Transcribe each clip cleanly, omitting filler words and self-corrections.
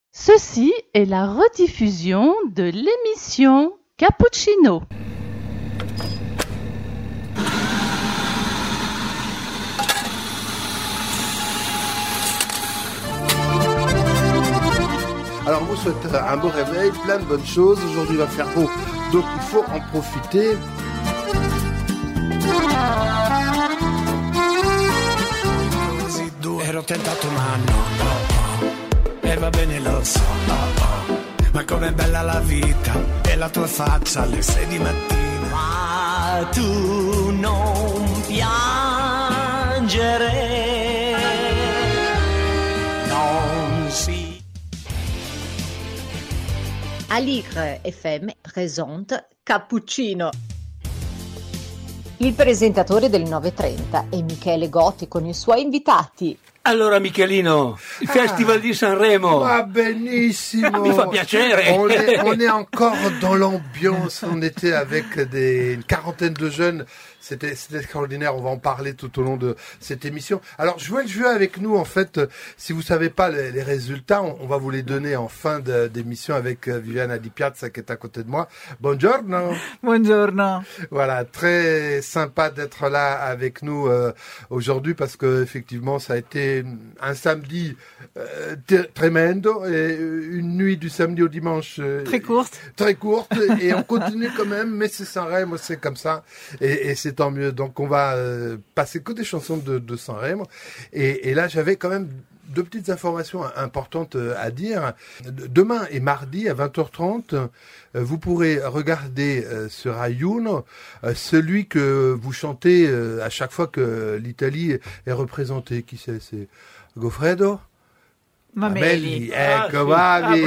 Ceci est la rediffusion de l'émission Cappuccino. Alors, on vous souhaite un beau réveil, plein de bonnes choses. Aujourd'hui, il va faire beau, donc il faut en profiter. Ero tentato ma no, e va bene lo so, ma com'è bella la vita e la tua faccia alle 6 di mattina. Ma tu non piangere, non si... Aligre FM présente Cappuccino. Il presentatore del 9.30 è Michele Gotti con i suoi invitati. Allora Michelino, il Festival di Sanremo. Va benissimo. Mi fa piacere. On est encore dans l'ambiance. On était avec une quarantaine de jeunes. C'était extraordinaire. On va en parler tout au long de cette émission. Alors, jouez le jeu avec nous. En fait, si vous savez pas les résultats, on va vous les donner en fin d'émission avec Viviana Di Piazza qui est à côté de moi. Buongiorno. Buongiorno. Voilà, très sympa d'être là avec nous aujourd'hui parce que effectivement, ça a été un samedi tremendo et une nuit du samedi au dimanche très courte et on continue quand même, mais c'est Sanremo, c'est comme ça et c'est tant mieux. Donc on va passer que des chansons de Sanremo et là j'avais quand même deux petites informations importantes à dire. Demain et mardi à 20h30, vous pourrez regarder sur Rai Uno celui que vous chantez à chaque fois que l'Italie est représentée. Qui c'est Goffredo Mameli. Ecco, bravi.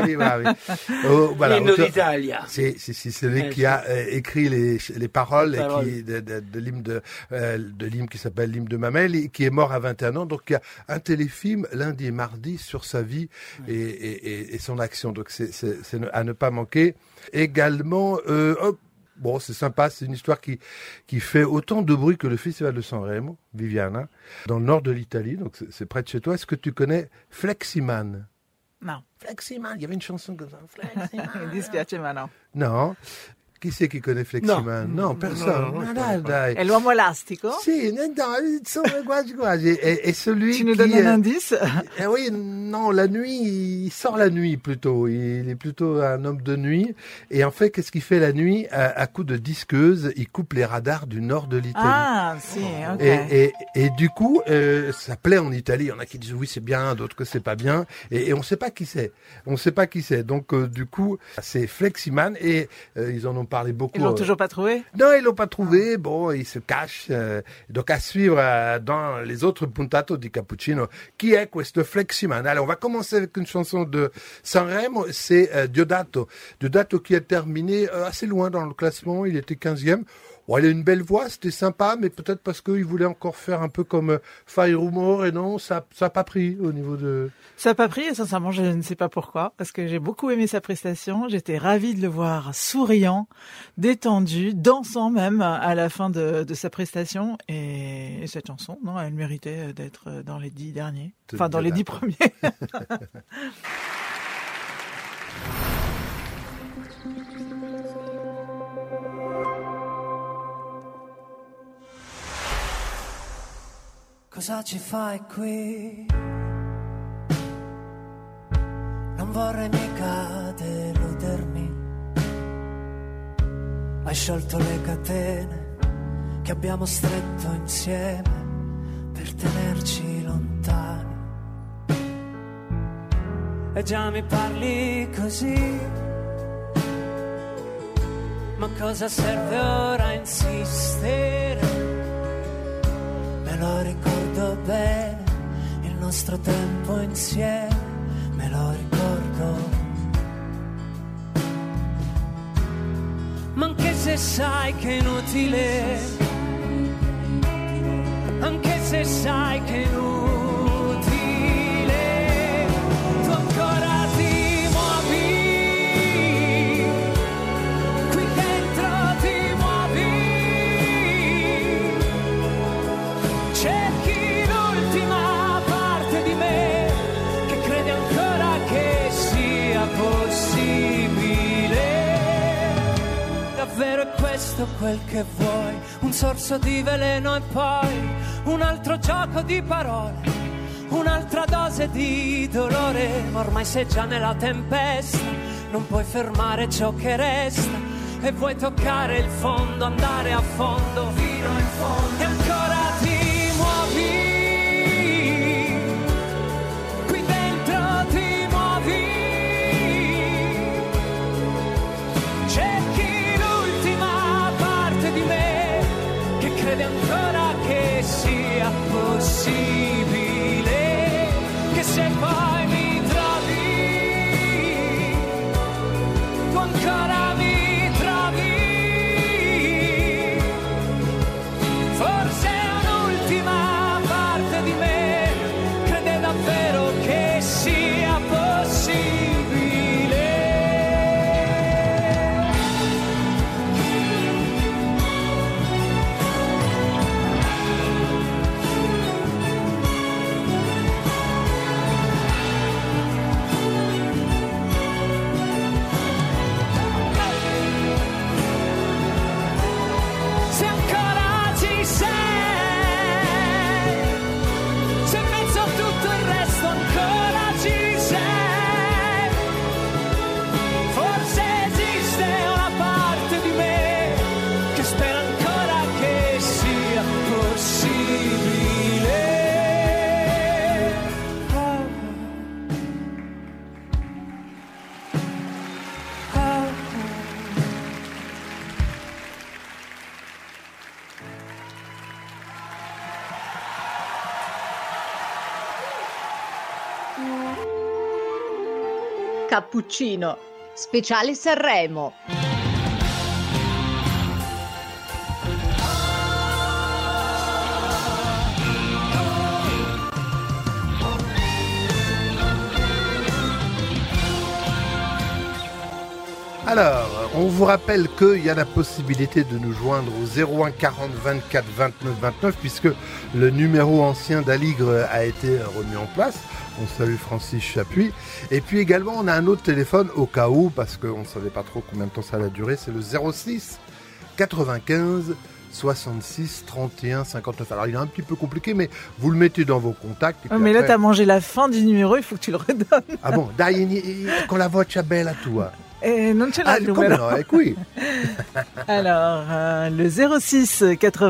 Oh, voilà, L'inno d'Italia. C'est celui qui a écrit les paroles de l'hymne qui s'appelle l'hymne de Mameli, qui est mort à 21 ans. Donc il y a un téléfilm lundi et mardi sur sa vie et son action. Donc c'est à ne pas manquer. Également, bon, c'est sympa, c'est une histoire qui fait autant de bruit que le Festival de Sanremo, Viviana, dans le nord de l'Italie, donc c'est près de chez toi. Est-ce que tu connais Fleximan? Non. Fleximan, il y avait une chanson comme ça. Fleximan. Mi dispiace ma no. Non. Qui c'est qui connaît Fleximan? Non, personne. Dai. È l'uomo elastico? Sì, no, insomma, quasi. Et celui tu nous donnes un indice? Oui, non, la nuit, il sort la nuit plutôt. Il est plutôt un homme de nuit. Et en fait, qu'est-ce qu'il fait la nuit? À coup de disqueuse, il coupe les radars du nord de l'Italie. Ah, si, ok. Et du coup, ça plaît en Italie. Il y en a qui disent oui, c'est bien, d'autres que c'est pas bien. Et on sait pas qui c'est. Donc, du coup, c'est Fleximan et ils en ont parlé beaucoup. Ils l'ont toujours pas trouvé? Non, ils l'ont pas trouvé. Bon, il se cache. Donc à suivre dans les autres puntato di Cappuccino. Qui est questo Fleximan? Allez, on va commencer avec une chanson de Sanremo. C'est Diodato. Diodato qui a terminé assez loin dans le classement. Il était 15e. Bon, il a une belle voix, c'était sympa, mais peut-être parce qu'il voulait encore faire un peu comme Fai Rumore, et non, ça a pas pris au niveau de... Ça a pas pris, et sincèrement, je ne sais pas pourquoi, parce que j'ai beaucoup aimé sa prestation, j'étais ravie de le voir souriant, détendu, dansant même à la fin de sa prestation, et cette chanson, non, elle méritait d'être dans les 10 derniers, enfin dans les 10 premiers. Cosa ci fai qui? Non vorrei mica deludermi. Hai sciolto le catene che abbiamo stretto insieme per tenerci lontani. E già mi parli così. Ma cosa serve ora insistere? Me lo ricordo bene, il nostro tempo insieme, me lo ricordo. Ma anche se sai che è inutile, anche se sai che è inutile, tu ancora ti muovi, qui dentro ti muovi. Cerchi l'ultima parte di me che crede ancora che resto quel che vuoi, un sorso di veleno e poi un altro gioco di parole, un'altra dose di dolore, ma ormai sei già nella tempesta, non puoi fermare ciò che resta e vuoi toccare il fondo, andare a fondo, fino in fondo, e ancora ti muovi, qui dentro ti muovi, cerchi l'ultima parte di me che crede ancora che sia possibile, che se poi mi trovi, tu ancora mi trovi, forse un'ultima parte di me crede davvero che sia possibile. Se ancora ci sei, se in mezzo a tutto il resto ancora ci sei, forse esiste una parte di me che spera ancora che sia possibile. Cappuccino, speciale Sanremo. Alors, on vous rappelle qu'il y a la possibilité de nous joindre au 01 40 24 29 29 puisque le numéro ancien d'Aligre a été remis en place. On salue Francis Chapuis. Et puis également, on a un autre téléphone au cas où, parce qu'on ne savait pas trop combien de temps ça allait durer. C'est le 06 95 66 31 59. Alors, il est un petit peu compliqué, mais vous le mettez dans vos contacts. Et puis mais après... là, t'as mangé la fin du numéro, il faut que tu le redonnes. Ah bon? Dai, con la voce bella tua. Non ce l'ha Ah, il come numero. no? Qui. Alors, le 06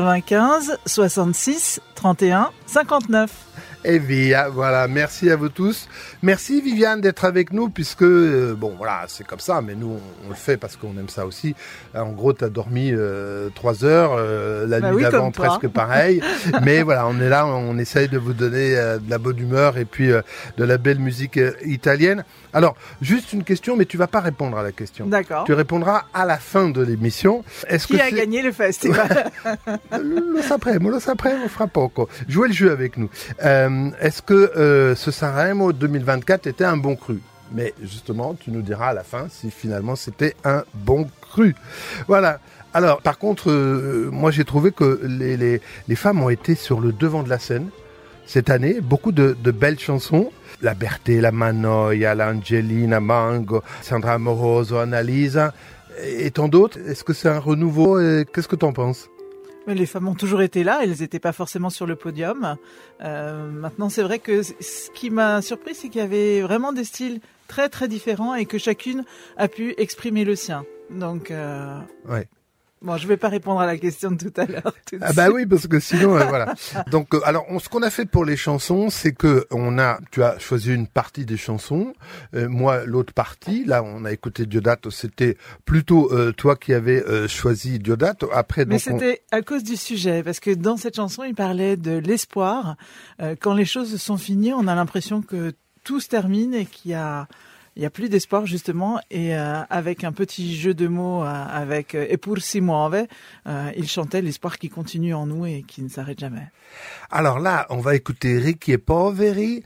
95 66 31 59. Et via, voilà, merci à vous tous. Merci Viviane d'être avec nous puisque, bon voilà, c'est comme ça, mais nous on le fait parce qu'on aime ça aussi. En gros, tu as dormi 3 heures, la nuit d'avant presque pareil. Mais voilà, on est là, on essaye de vous donner de la bonne humeur et puis de la belle musique italienne. Alors, juste une question, mais tu vas pas répondre à la question. D'accord. Tu répondras à la fin de l'émission. Qui a gagné le festival? Lo sapremo fra poco. Jouez le jeu avec nous. Est-ce que ce Sanremo 2024 était un bon cru? Mais justement, tu nous diras à la fin si finalement c'était un bon cru. Voilà. Alors, par contre, moi j'ai trouvé que les femmes ont été sur le devant de la scène cette année. Beaucoup de belles chansons. La Berthe, la Manoia, l'Angelina Mango, Sandra Amoroso, Annalisa et tant d'autres. Est-ce que c'est un renouveau? Qu'est-ce que tu en penses? Mais les femmes ont toujours été là, elles n'étaient pas forcément sur le podium. Maintenant, c'est vrai que ce qui m'a surpris, c'est qu'il y avait vraiment des styles très très différents et que chacune a pu exprimer le sien. Donc, ouais. Bon, je vais pas répondre à la question de tout à l'heure. Ah bah oui, parce que sinon, voilà. Donc, alors, ce qu'on a fait pour les chansons, c'est que tu as choisi une partie des chansons, moi l'autre partie. Là, on a écouté Diodato. C'était plutôt toi qui avais choisi Diodato. Après, donc, mais c'était à cause du sujet, parce que dans cette chanson, il parlait de l'espoir. Quand les choses sont finies, on a l'impression que tout se termine et qu'il y a plus d'espoir justement, et avec un petit jeu de mots avec E pur si muove, il chantait l'espoir qui continue en nous et qui ne s'arrête jamais. Alors là, on va écouter Ricchi e Poveri,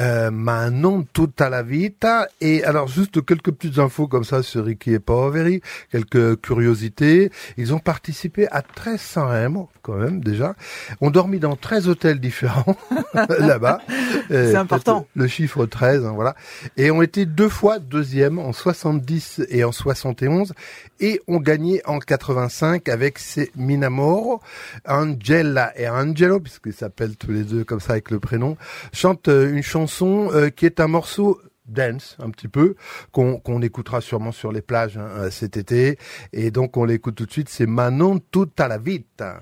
ma non tutta la vita. Et alors juste quelques petites infos comme ça sur Ricchi e Poveri, quelques curiosités. Ils ont participé à 13 Sanremo quand même déjà. Ont dormi dans 13 hôtels différents là-bas. C'est important. Le chiffre 13, hein, voilà. Et ont été 2 fois deuxième en 70 et en 71 et ont gagné en 85 avec ces Minamoro. Angela et Angelo, puisqu'ils s'appellent tous les deux comme ça avec le prénom, chantent une chanson qui est un morceau dance un petit peu qu'on écoutera sûrement sur les plages cet été, et donc on l'écoute tout de suite. C'est Ma non tutta la vita.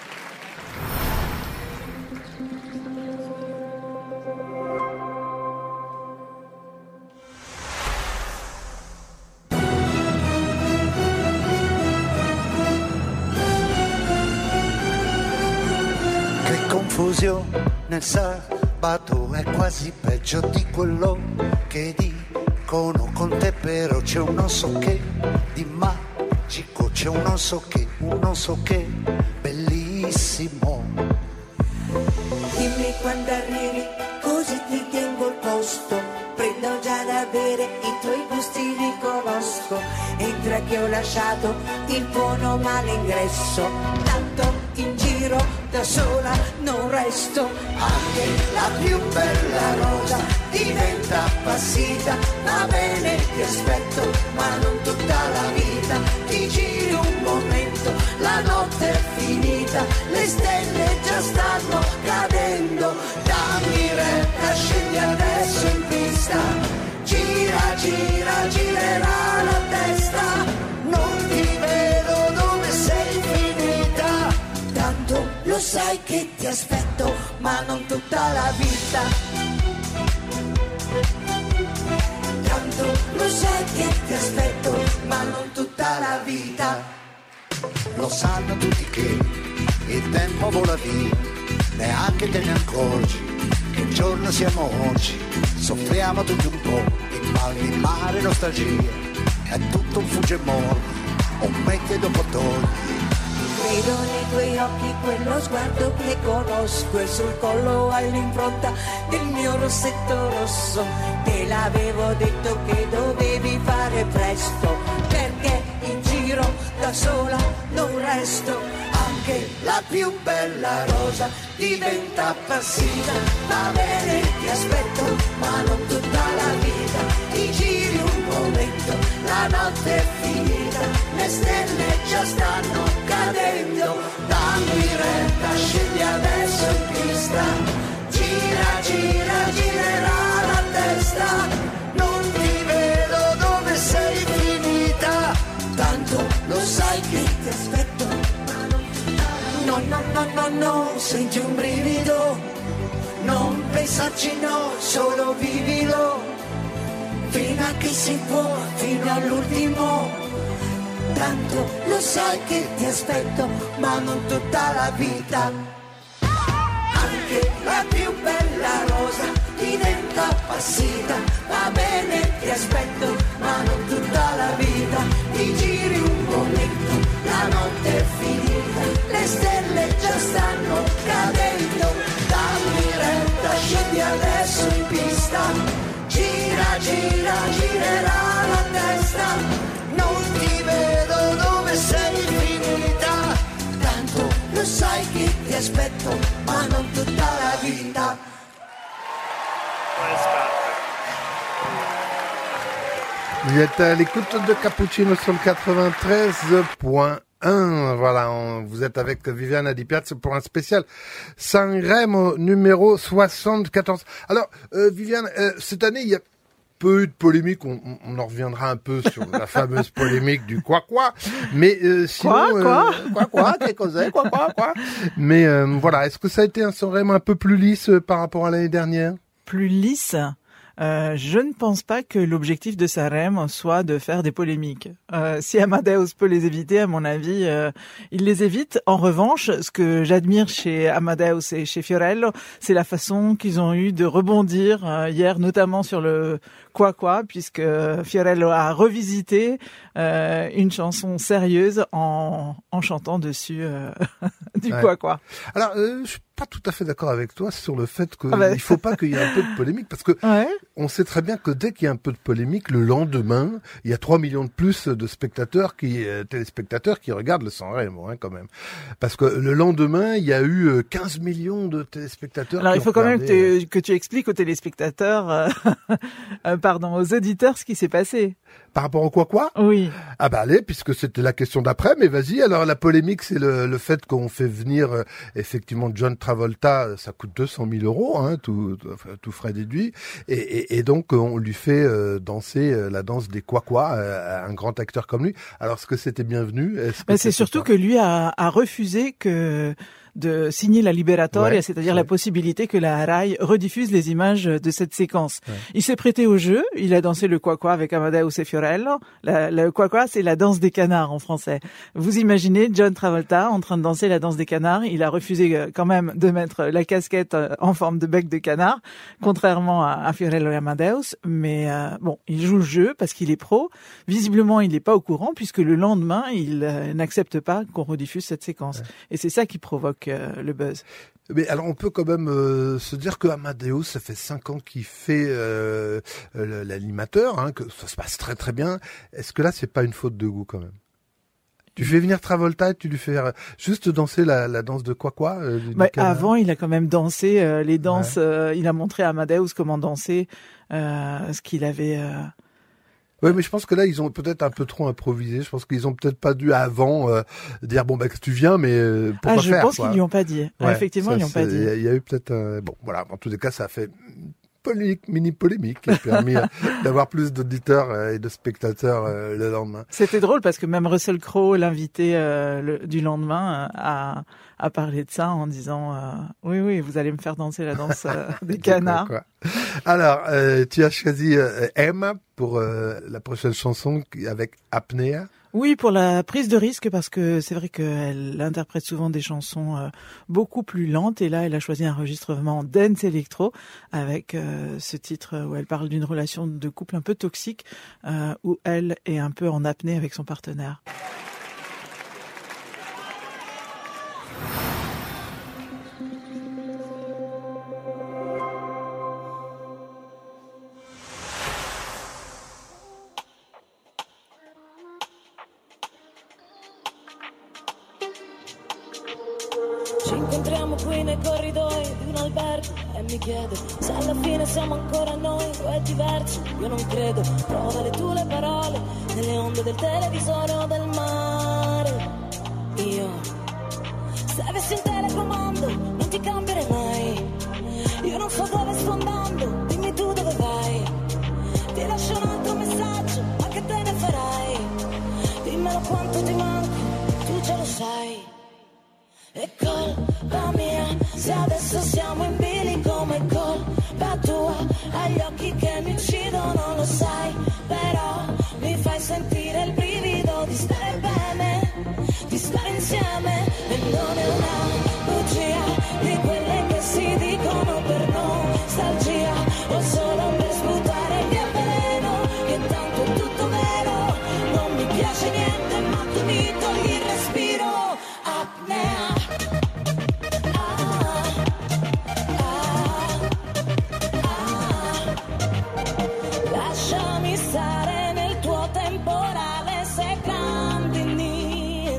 Nel sabato è quasi peggio di quello che dicono con te, però c'è un non so che di magico, c'è un non so che bellissimo. Dimmi quando arrivi così ti tengo il posto, prendo già da bere, i tuoi gusti li conosco, entra che ho lasciato il tuo nome all'ingresso, tanto in giro da sola non resto, anche la più bella rosa diventa appassita, va bene ti aspetto ma non tutta la vita, ti giri un momento, la notte è finita, le stelle già stanno cadendo, dammi retta, scendi adesso in pista, gira, gira, girerà la testa, non ti vedo dove sei finita, tanto lo sai che ti aspetto, ma non tutta la vita. Tanto lo sai che ti aspetto, ma non tutta la vita. Lo sanno tutti che il tempo vola via, neanche te ne accorgi, che giorno siamo oggi, soffriamo tutti un po', il mal di mare, nostalgia, è tutto un fugge e morto, un mette dopo torni. Vedo nei tuoi occhi quello sguardo che conosco e sul collo all'impronta del mio rossetto rosso. Te l'avevo detto che dovevi fare presto, perché in giro da sola non resto. Anche la più bella rosa diventa appassita, va bene ti aspetto, ma non tutta la vita. Ti giri un momento, la notte è finita, le stelle già stanno cadendo, dammi retta, scendi adesso in pista, gira, gira, girerà la testa, non ti vedo dove sei finita, tanto lo sai che ti aspetto, ma non tutta la vita. No, senti un brivido, non pensarci no, solo vivilo, fino a che si può, fino all'ultimo, tanto lo sai che ti aspetto, ma non tutta la vita. Anche la più bella rosa diventa appassita, va bene ti aspetto, ma non tutta la vita. Ti giri un momento, la notte è finita, le stelle già stanno cadendo, dammi retta, scendi adesso in pista, gira, gira, girerà la testa, non ti vedo dove sei finita, tanto lo sai che ti aspetto, ma non tutta la vita. Vous êtes à l'écoute de Cappuccino sur le 93.1. Voilà, vous êtes avec Viviane Adipiaz pour un spécial Sanremo numéro 74. Alors, Viviane, cette année, il y a peu eu de polémique, on en reviendra un peu sur la fameuse polémique du quoi, mais sinon... Quoi, qu'est-ce que c'est, quoi. Mais voilà, est-ce que ça a été un Sanremo un peu plus lisse par rapport à l'année dernière? Plus lisse? Je ne pense pas que l'objectif de Sanremo soit de faire des polémiques. Si Amadeus peut les éviter, à mon avis, il les évite. En revanche, ce que j'admire chez Amadeus et chez Fiorello, c'est la façon qu'ils ont eu de rebondir hier, notamment sur le quoi, puisque Fiorello a revisité une chanson sérieuse en chantant dessus du quoi. Alors, je pas tout à fait d'accord avec toi sur le fait qu'il faut pas qu'il y ait un peu de polémique, parce que on sait très bien que dès qu'il y a un peu de polémique, le lendemain, il y a 3 millions de plus de téléspectateurs qui regardent le San Remo, quand même. Parce que le lendemain, il y a eu 15 millions de téléspectateurs. Alors il faut quand même que tu expliques aux téléspectateurs, aux auditeurs ce qui s'est passé. Par rapport au quoi? Oui. Ah bah allez, puisque c'était la question d'après, mais vas-y. Alors la polémique, c'est le fait qu'on fait venir effectivement John Travolta, ça coûte 200 000 €, tout frais déduit, et donc on lui fait danser la danse des quoi, un grand acteur comme lui. Alors est-ce que c'était bienvenu? C'est surtout que lui a refusé de signer la liberatoria, c'est-à-dire la possibilité que la RAI rediffuse les images de cette séquence. Ouais. Il s'est prêté au jeu, il a dansé le quoi avec Amadeus et Fiorello. Le quoi, c'est la danse des canards en français. Vous imaginez John Travolta en train de danser la danse des canards, il a refusé quand même de mettre la casquette en forme de bec de canard, contrairement à Fiorello et Amadeus, mais il joue le jeu parce qu'il est pro. Visiblement, il n'est pas au courant puisque le lendemain, il n'accepte pas qu'on rediffuse cette séquence. Ouais. Et c'est ça qui provoque le buzz. Mais alors on peut quand même se dire que Amadeus, ça fait 5 ans qu'il fait l'animateur, que ça se passe très très bien. Est-ce que là c'est pas une faute de goût quand même? Tu fais venir Travolta et tu lui fais juste danser la danse de quoi avant, il a quand même dansé les danses. Il a montré à Amadeus comment danser ce qu'il avait. Oui, mais je pense que là, ils ont peut-être un peu trop improvisé. Je pense qu'ils ont peut-être pas dû avant dire que tu viens, mais pourquoi faire? Je pense qu'ils lui ont pas dit. Ouais, effectivement, ils lui ont pas dit. Il y a eu peut-être en tous les cas, ça a fait mini polémique qui a permis d'avoir plus d'auditeurs et de spectateurs le lendemain. C'était drôle parce que même Russell Crowe, l'invité du lendemain, a parlé de ça en disant oui, vous allez me faire danser la danse des canards. Quoi. Alors, tu as choisi M pour la prochaine chanson avec Apnea. Oui, pour la prise de risque, parce que c'est vrai qu'elle interprète souvent des chansons beaucoup plus lentes, et là, elle a choisi un enregistrement dance électro avec ce titre où elle parle d'une relation de couple un peu toxique, où elle est un peu en apnée avec son partenaire. Ci incontriamo qui nei corridoi di un albergo e mi chiedo se alla fine siamo ancora noi o è diverso. Io non credo, trovare tu le parole nelle onde del televisore o del mare. Io, se avessi un telecomando non ti cambierei mai. Io non so dove sto andando, dimmi tu dove vai. Ti lascio un altro messaggio, ma che te ne farai? Dimmelo quanto ti manco, tu già lo sai. È colpa mia se adesso siamo in bilico, ma è colpa tua. Hai gli occhi che mi uccidono, lo sai, però mi fai sentire il brivido di stare bene, di stare insieme. E non è una bugia di quelle che si dicono per nostalgia o solo per sputare via il veleno, che tanto è tutto vero. Non mi piace niente, ma tu mi togli il respiro. Apnea. Lasciami stare nel tuo temporale se clandini.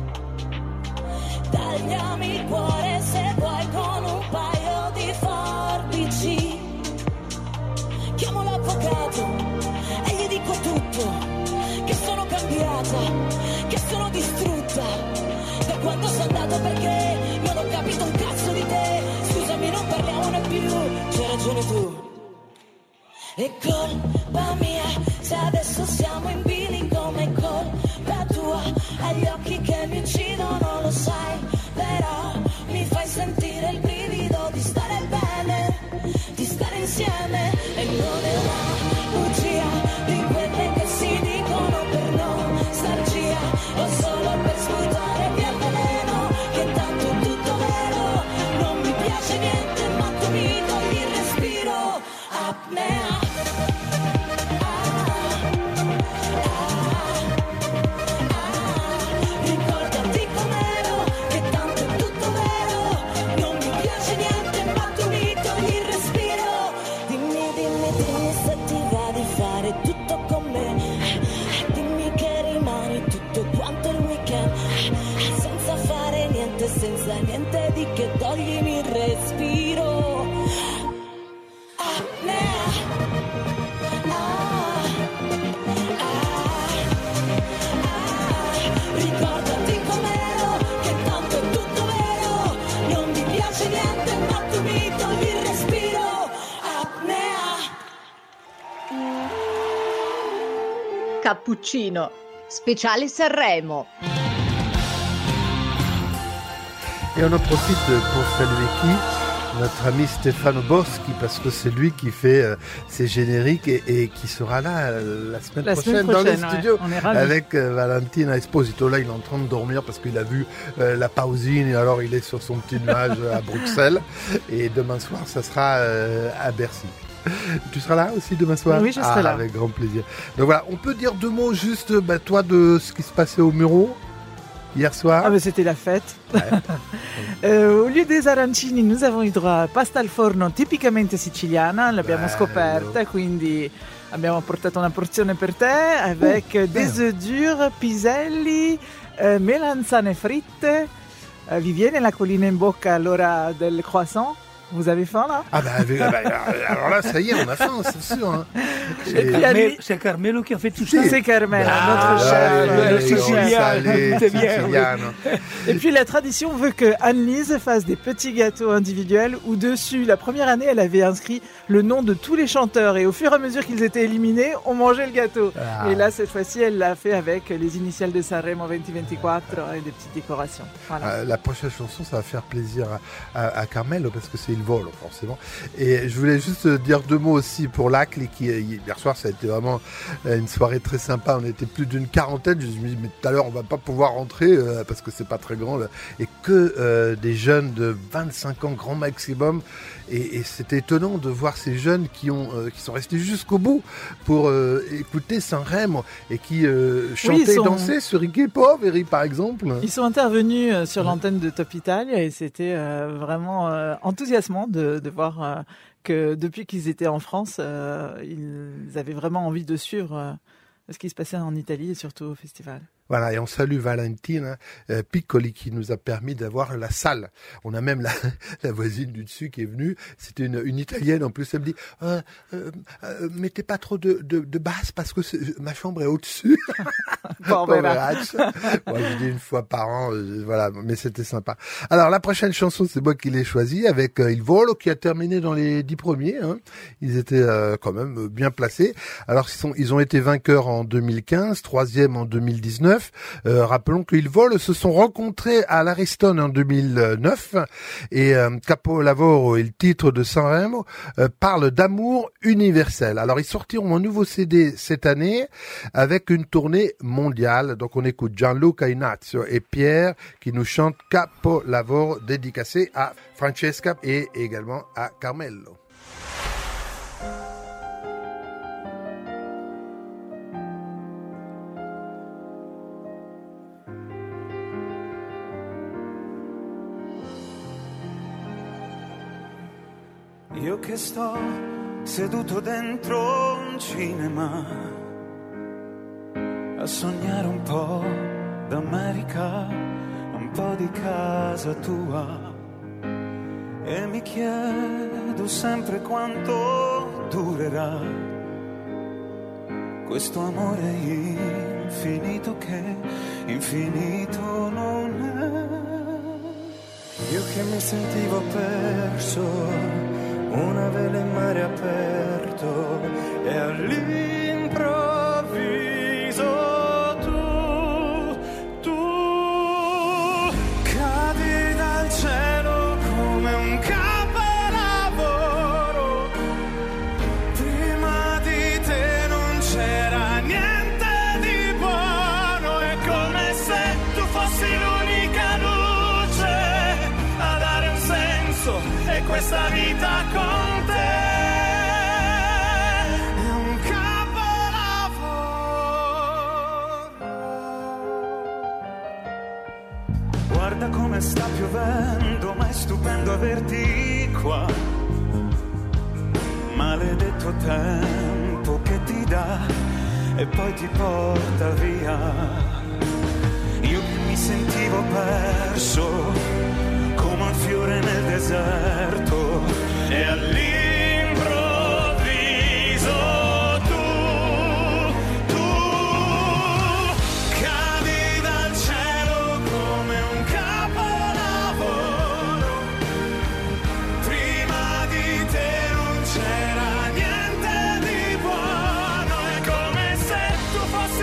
Tagliami il cuore se vuoi con un paio di forbici. Chiamo l'avvocato e gli dico tutto, che sono cambiata, che sono distrutta da quando sei andato, perché non ho capito un cazzo di te. Scusami, non parliamone più, c'hai ragione tu. È colpa mia se adesso siamo in bilico, ma è colpa tua. Hai gli occhi che mi uccidono, lo sai, però mi fai sentire il brivido di stare bene, di stare insieme. E non è una bugia di quelle che si dicono per nostalgia o solo per sputare via il veleno, che tanto è tutto vero. Non mi piace niente, ma tu mi togli il respiro. Apnea. Ricordati com'è. Cappuccino, speciale Sanremo. Et on en profite pour saluer notre ami Stefano Boschi, parce que c'est lui qui fait ses génériques et qui sera là la semaine prochaine dans les studios avec Valentina Esposito. Là, il est en train de dormir parce qu'il a vu la Pausine et alors il est sur son petit nuage à Bruxelles. Et demain soir, ça sera à Bercy. Tu seras là aussi demain soir? Oui, je serai là. Avec grand plaisir. Donc voilà, on peut dire 2 mots juste, toi, de ce qui se passait au Muro hier soir? Ah, mais c'était la fête. Ouais. Au lieu des arancini, nous avons eu droit a pasta al forno tipicamente siciliana, l'abbiamo scoperta, quindi abbiamo portato una porzione per te avec des œufs durs, piselli, melanzane fritte. Vi viene la collina in bocca all'ora del croissant? Vous avez faim là? Ah bah, alors là, ça y est, on a faim, c'est sûr. Hein. C'est Carmelo qui a fait tout ça. C'est Carmelo, notre chef. Sicilien. Et puis la tradition veut que Anne-Lise fasse des petits gâteaux individuels où dessus, la première année, elle avait inscrit le nom de tous les chanteurs et au fur et à mesure qu'ils étaient éliminés, on mangeait le gâteau. Et là, cette fois-ci, elle l'a fait avec les initiales de Sanremo 2024 et des petites décorations. Voilà. La prochaine chanson, ça va faire plaisir à Carmelo parce que c'est Il Volo, forcément. Et je voulais juste dire 2 mots aussi pour l'Acle, qui hier soir, ça a été vraiment une soirée très sympa. On était plus d'une quarantaine. Je me suis dit, mais tout à l'heure, on va pas pouvoir rentrer parce que c'est pas très grand. Et que des jeunes de 25 ans, grand maximum. Et c'était étonnant de voir ces jeunes qui sont restés jusqu'au bout pour écouter Sanremo et qui chantaient et dansaient sur Ricky Poveri, par exemple. Ils sont intervenus sur l'antenne de Top Italia et c'était vraiment enthousiasmant de voir que depuis qu'ils étaient en France, ils avaient vraiment envie de suivre ce qui se passait en Italie et surtout au festival. Voilà, et on salue Valentina Piccoli qui nous a permis d'avoir la salle. On a même la voisine du dessus qui est venue. C'était une Italienne en plus. Elle me dit mettez pas trop de basse parce que ma chambre est au-dessus. Moi, je dis une fois par an, voilà, mais c'était sympa. Alors la prochaine chanson, c'est moi qui l'ai choisie avec Il Volo qui a terminé dans les 10 premiers. Hein. Ils étaient quand même bien placés. Alors ils ont été vainqueurs en 2015, 3e en 2019. Rappelons que Il Volo se sont rencontrés à l'Ariston en 2009 et Capolavoro, et le titre de Sanremo, parle d'amour universel. Alors ils sortiront un nouveau CD cette année avec une tournée mondiale. Donc on écoute Gianluca Ignazio et Pierre qui nous chantent Capolavoro, dédicacé à Francesca et également à Carmelo. Io che sto seduto dentro un cinema a sognare un po' d'America, un po' di casa tua e mi chiedo sempre quanto durerà questo amore infinito che infinito non è. Io che mi sentivo perso, una vela in mare aperto e all'improvviso tu cadi dal cielo come un capolavoro. Prima di te non c'era niente di buono, è come se tu fossi l'unica luce a dare un senso e questa vita con te è un capolavoro. Guarda come sta piovendo, ma è stupendo averti qua. Maledetto tempo che ti dà e poi ti porta via. Io che mi sentivo perso come un fiore nel deserto e all'improvviso tu cadi dal cielo come un capolavoro. Prima di te non c'era niente di buono, è come se tu fossi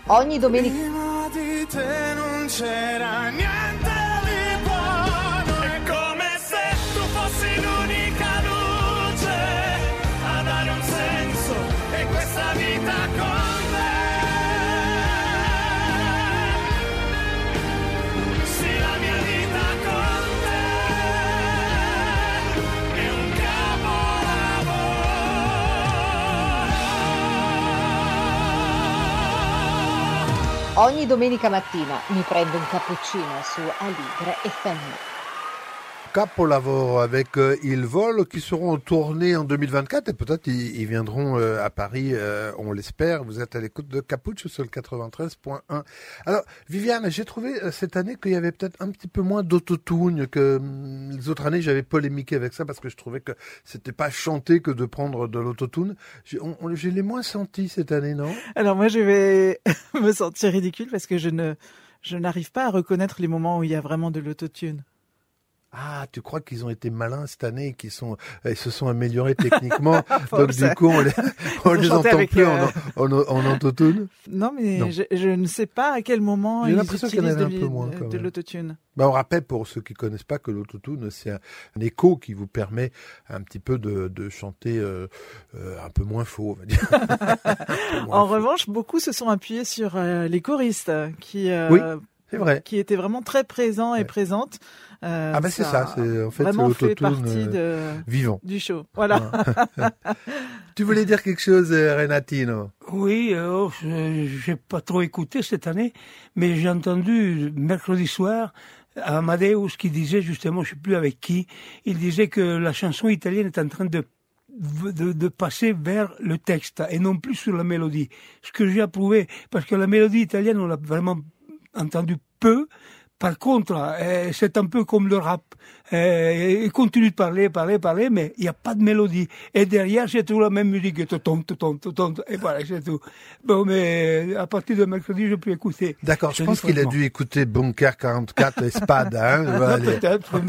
Ogni domenica. Prima di te non c'era niente di buono. È come se tu fossi l'unica luce a dare un senso e questa vita con me. Sì, la mia vita con te è un Ogni domenica mattina mi prendo un cappuccino su Aligre FM. Capolavoro avec Il Vol qui seront tournés en 2024 et peut-être ils viendront à Paris, on l'espère. Vous êtes à l'écoute de Capuccio sur le 93.1. Alors Viviane, j'ai trouvé cette année qu'il y avait peut-être un petit peu moins d'autotune que les autres années. J'avais polémiqué avec ça parce que je trouvais que c'était pas chanté que de prendre de l'autotune. Je l'ai moins senti cette année, non? Alors moi je vais me sentir ridicule parce que je n'arrive pas à reconnaître les moments où il y a vraiment de l'autotune. Ah, tu crois qu'ils ont été malins cette année et qu'ils se sont améliorés techniquement, donc du coup on les entend plus en autotune? Non, mais non. Je ne sais pas à quel moment j'ai ils l'impression qu'il y en avait un peu moins de l'autotune. Bah, on rappelle pour ceux qui connaissent pas que l'autotune c'est un écho qui vous permet un petit peu de chanter un peu moins faux, on va dire. En revanche, beaucoup se sont appuyés sur les choristes qui oui, c'est vrai, qui étaient vraiment très présents et présentes. Ah ben c'est ça, c'est en fait vraiment c'est l'autotune vivant du show. Voilà. Tu voulais dire quelque chose, Renatino? Oui, j'ai pas trop écouté cette année, mais j'ai entendu mercredi soir Amadeus qui disait justement, je sais plus avec qui, il disait que la chanson italienne est en train de passer vers le texte et non plus sur la mélodie. Ce que j'ai approuvé, parce que la mélodie italienne on l'a vraiment entendu peu. Par contre, c'est un peu comme le rap. Il continue de parler, mais il n'y a pas de mélodie. Et derrière, c'est toujours la même musique. Et voilà, c'est tout. Bon, mais à partir de mercredi, je peux écouter. D'accord, je pense qu'il a dû écouter Bunker 44 et Spade. Hein, non, peut-être.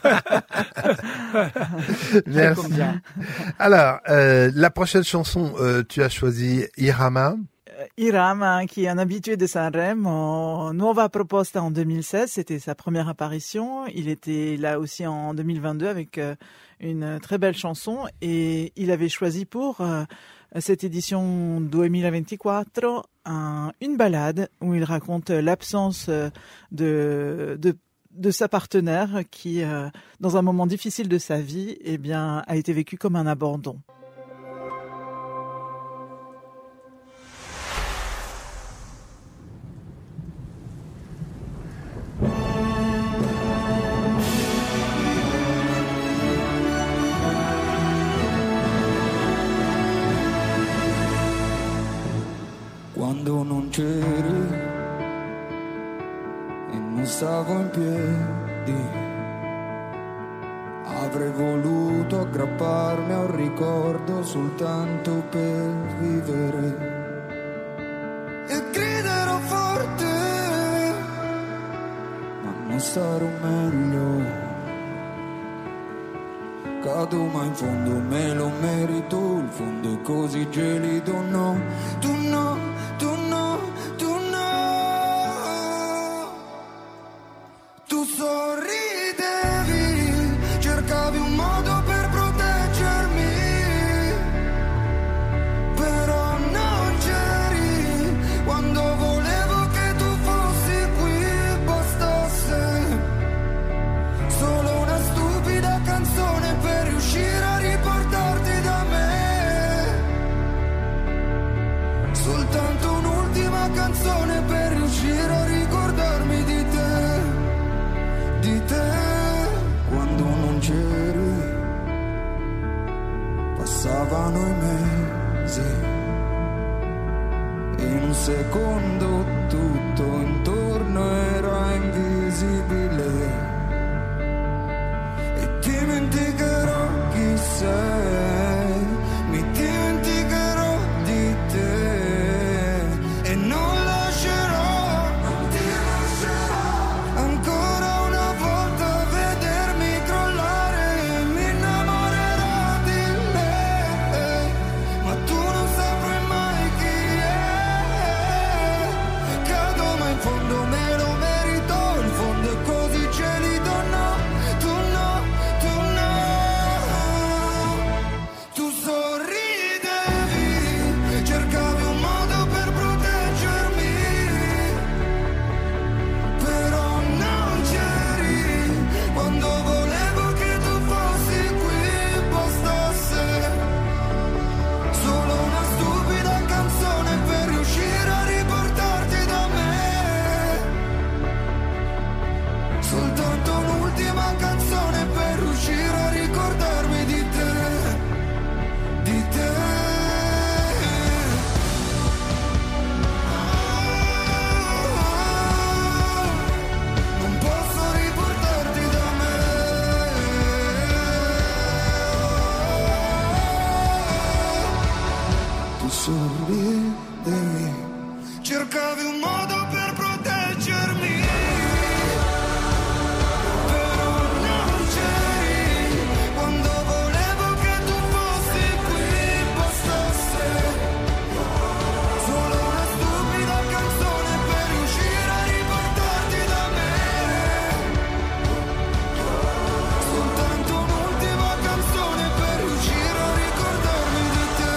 Merci. Alors, la prochaine chanson, tu as choisi Irama. Irama, qui est un habitué de Sanremo, Nuova Proposta en 2016, c'était sa première apparition. Il était là aussi en 2022 avec une très belle chanson et il avait choisi pour cette édition 2024 une ballade où il raconte l'absence de sa partenaire qui, dans un moment difficile de sa vie, eh bien, a été vécu comme un abandon. Quando non c'eri e non stavo in piedi, avrei voluto aggrapparmi a un ricordo soltanto per vivere e griderò forte, ma non starò meglio. Cado ma in fondo me lo merito, il fondo è così gelido, no, tu no, tu no, tu no. Tu sorridevi, cercavi un modo per proteggermi, però non c'eri quando volevo che tu fossi qui, bastasse solo una stupida canzone per riuscire a riportarti da me, soltanto un'ultima canzone per riuscire a ricordarmi di te, di te. Quando non c'eri passavano i mesi e in un secondo tutto intorno era invisibile. Dimenticherò chi sei, mi dimenticherò di te e non lascerò, non ti lascerò ancora una volta vedermi crollare, mi innamorerò di me, ma tu non saprai mai chi è, ti sorridevi. Cercavi un modo per proteggermi, però non c'eri. Quando volevo che tu fossi qui, bastasse solo una stupida canzone per riuscire a riportarti da me. Soltanto un'ultima canzone per riuscire a ricordarmi di te.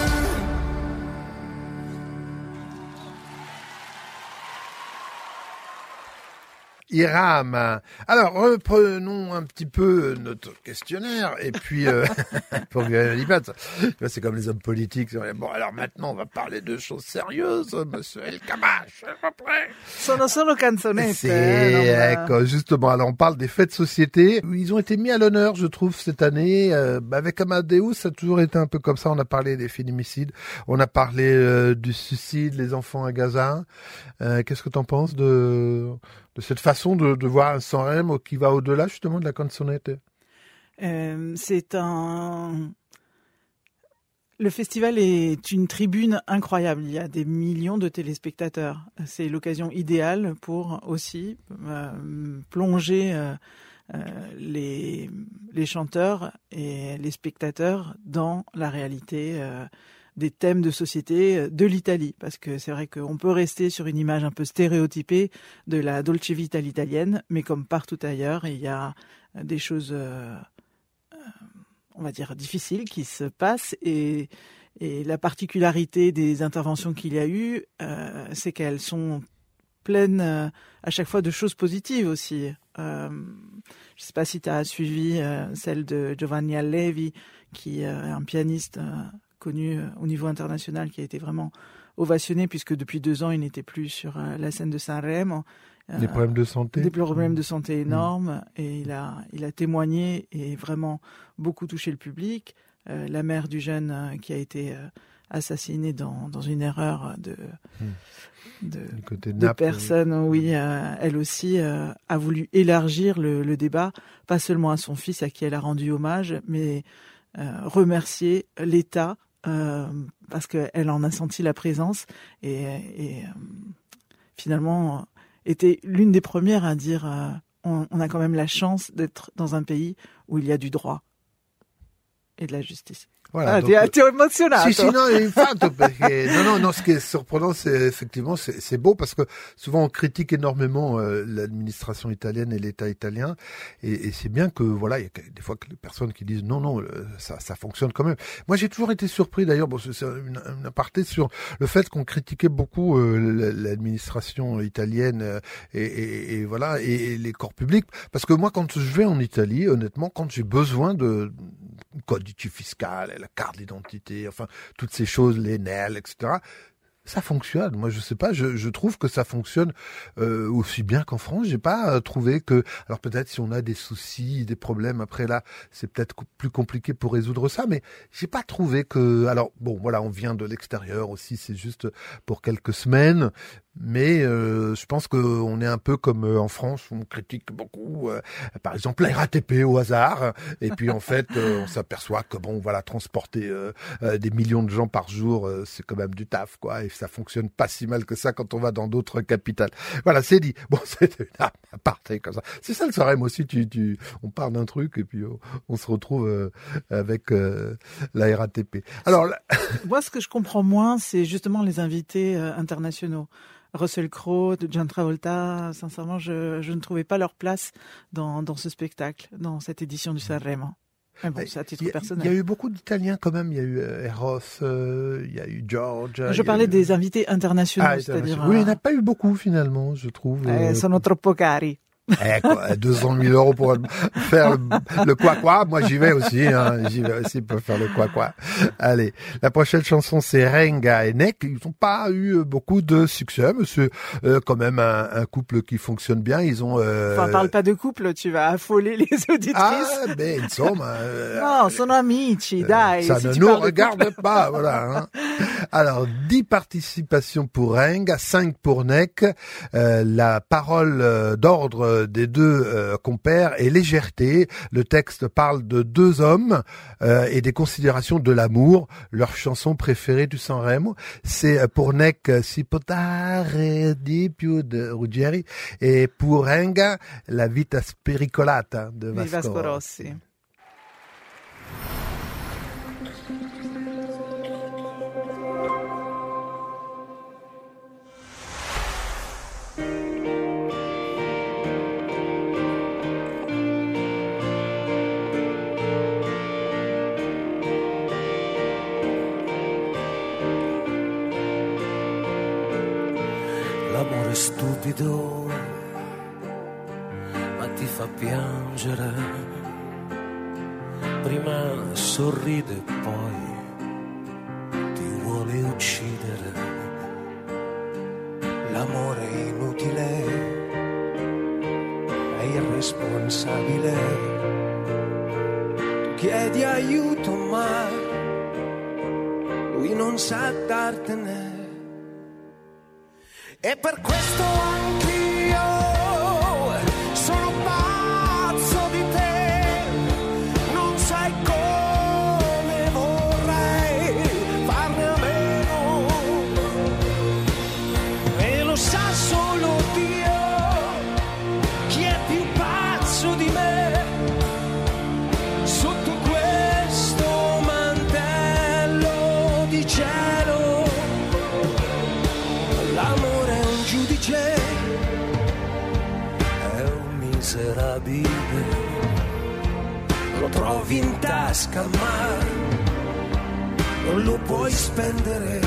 Iram. Alors, reprenons un petit peu notre questionnaire et puis pour c'est comme les hommes politiques. Bon, alors maintenant, on va parler de choses sérieuses, monsieur El Kabbach, s'il vous plaît. Sono solo canzonette. Ecco, justement, alors on parle des faits de société. Ils ont été mis à l'honneur, je trouve, cette année. Avec Amadeus, ça a toujours été un peu comme ça. On a parlé des féminicides, on a parlé du suicide, les enfants à Gaza. Qu'est-ce que tu en penses de cette façon de voir un Sanremo qui va au-delà justement de la canzonette? Le festival est une tribune incroyable. Il y a des millions de téléspectateurs. C'est l'occasion idéale pour aussi plonger les chanteurs et les spectateurs dans la réalité des thèmes de société de l'Italie, parce que c'est vrai qu'on peut rester sur une image un peu stéréotypée de la dolce vita italienne, mais comme partout ailleurs, il y a des choses, on va dire, difficiles qui se passent, et la particularité des interventions qu'il y a eu, c'est qu'elles sont pleines à chaque fois de choses positives aussi. Je ne sais pas si tu as suivi celle de Giovanni Allevi, qui est un pianiste connu au niveau international, qui a été vraiment ovationné, puisque depuis 2 ans, il n'était plus sur la scène de Sanremo. Des problèmes de santé. Des problèmes de santé énormes, et il a témoigné et vraiment beaucoup touché le public. La mère du jeune qui a été assassinée dans une erreur de personne, oui, elle aussi a voulu élargir le débat, pas seulement à son fils à qui elle a rendu hommage, mais remercier l'État, parce qu'elle en a senti la présence, et finalement était l'une des premières à dire on a quand même la chance d'être dans un pays où il y a du droit et de la justice. Voilà, ti ho emozionato. Sì, no, infatti, perché non, ce qui est surprenant, c'est effectivement, c'est beau, parce que souvent on critique énormément l'administration italienne et l'État italien, et c'est bien que voilà, il y a des fois que les personnes qui disent non, ça fonctionne quand même. Moi, j'ai toujours été surpris, d'ailleurs, bon, c'est une aparté sur le fait qu'on critiquait beaucoup l'administration italienne et voilà, et les corps publics, parce que moi, quand je vais en Italie, honnêtement, quand j'ai besoin de codice fiscal, la carte d'identité, enfin toutes ces choses, les NEL, etc. Ça fonctionne. Moi, je sais pas. Je trouve que ça fonctionne aussi bien qu'en France. J'ai pas trouvé que. Alors peut-être si on a des soucis, des problèmes après là, c'est peut-être plus compliqué pour résoudre ça. Mais j'ai pas trouvé que. Alors bon, voilà, on vient de l'extérieur aussi. C'est juste pour quelques semaines. Mais je pense qu'on est un peu comme en France, où on critique beaucoup, par exemple, la RATP au hasard, et puis en fait, on s'aperçoit que bon, voilà, transporter des millions de gens par jour, c'est quand même du taf, quoi, et ça fonctionne pas si mal que ça quand on va dans d'autres capitales. Voilà, c'est dit. Bon, c'était une aparté comme ça. C'est ça le Sanremo aussi, on part d'un truc et puis on se retrouve avec la RATP. Alors, moi, ce que je comprends moins, c'est justement les invités internationaux. Russell Crowe, John Travolta, sincèrement, je ne trouvais pas leur place dans ce spectacle, dans cette édition du Sanremo. Mais bon, c'est à titre personnel. Il y a eu beaucoup d'Italiens quand même. Il y a eu Eros, il y a eu George. Je parlais des invités internationaux, c'est-à-dire. Oui, il n'y en a pas eu beaucoup finalement, je trouve. Sono troppo cari. 200 000 euros pour faire le quoi-quoi. Moi, j'y vais aussi, j'y vais aussi pour faire le quoi-quoi. Allez. La prochaine chanson, c'est Renga et Nek. Ils n'ont pas eu beaucoup de succès, mais c'est quand même un couple qui fonctionne bien. Ils ont, Enfin, parle pas de couple, tu vas affoler les auditrices. Ah, ben, insomma. Non, sono amici, dai. Ça si ne tu nous parles de regarde couple. pas, voilà, hein. Alors, 10 participations pour Reng, 5 pour Neck. La parole d'ordre des deux compères est légèreté. Le texte parle de deux hommes et des considérations de l'amour. Leur chanson préférée du Sanremo, c'est pour Neck Si potare di più de Ruggieri et pour Reng La vita spericolata de Vasco Rossi. L'amore è stupido, ma ti fa piangere. Prima sorride, poi ti vuole uccidere. L'amore è inutile, è irresponsabile. Tu chiedi aiuto, ma lui non sa dartene. E per questo anch'io sono pazzo di te, non sai come vorrei farne a meno, e lo sa solo Dio chi è più pazzo di me, sotto questo mantello di cielo. L'amore è un giudice, è un miserabile, lo trovi in tasca ma non lo puoi spendere.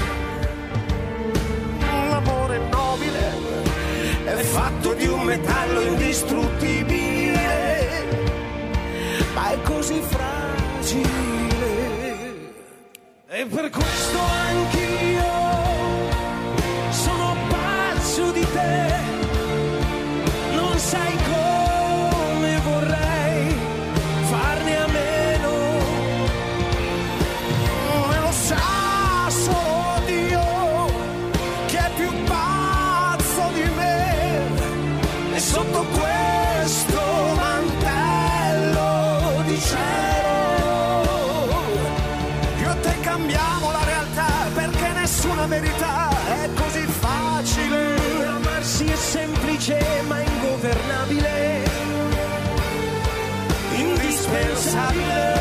L'amore è nobile, è fatto di un metallo indistruttibile, ma è così fragile. E per questo anch'io sono pazzo di te, non sai come vorrei farne a meno, e lo sa solo Dio che è più pazzo di me, e sotto questo mantello di cielo io e te cambiamo la realtà, perché nessuna verità è così facile. Amarsi è semplice ma ingovernabile, indispensabile.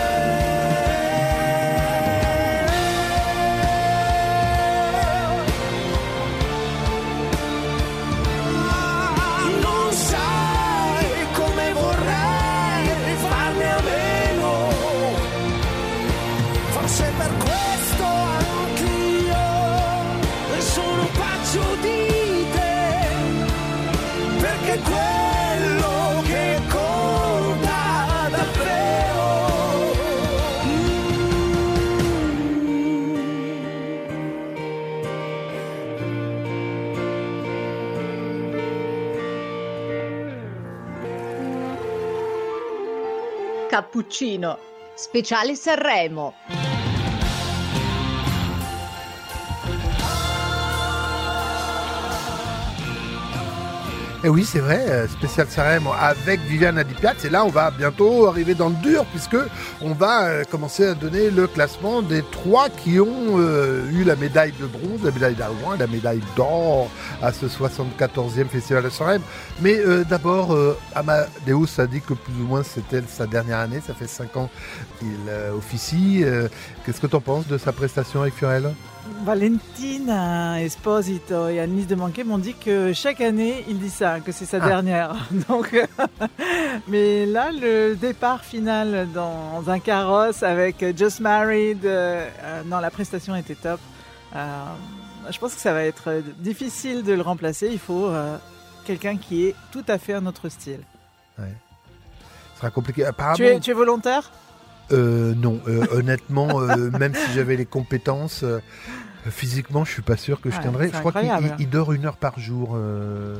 Non sai come vorrei farne a meno, forse per questo anch'io sono pazzo di te, perché quello che conta davvero. Cappuccino, speciale Sanremo. Et oui, c'est vrai, spécial Sanremo avec Viviane Adipiaz. Et là, on va bientôt arriver dans le dur, puisque on va commencer à donner le classement des 3 qui ont eu la médaille de bronze, la médaille d'argent et la médaille d'or à ce 74e Festival de Sanremo. Mais d'abord, Amadeus a dit que plus ou moins c'était sa dernière année. Ça fait 5 ans qu'il officie. Qu'est-ce que tu en penses de sa prestation avec Fiorello ? Valentina Esposito et Annelise Demanquet m'ont dit que chaque année il dit ça, que c'est sa dernière. Donc, mais là, le départ final dans un carrosse avec Just Married, non, la prestation était top. Je pense que ça va être difficile de le remplacer. Il faut quelqu'un qui est tout à fait un autre style. Ouais. Ce sera compliqué. Apparemment, tu es volontaire ? Non, honnêtement, même si j'avais les compétences, physiquement, je suis pas sûr que je tiendrais. Je crois qu'il dort 1 heure par jour,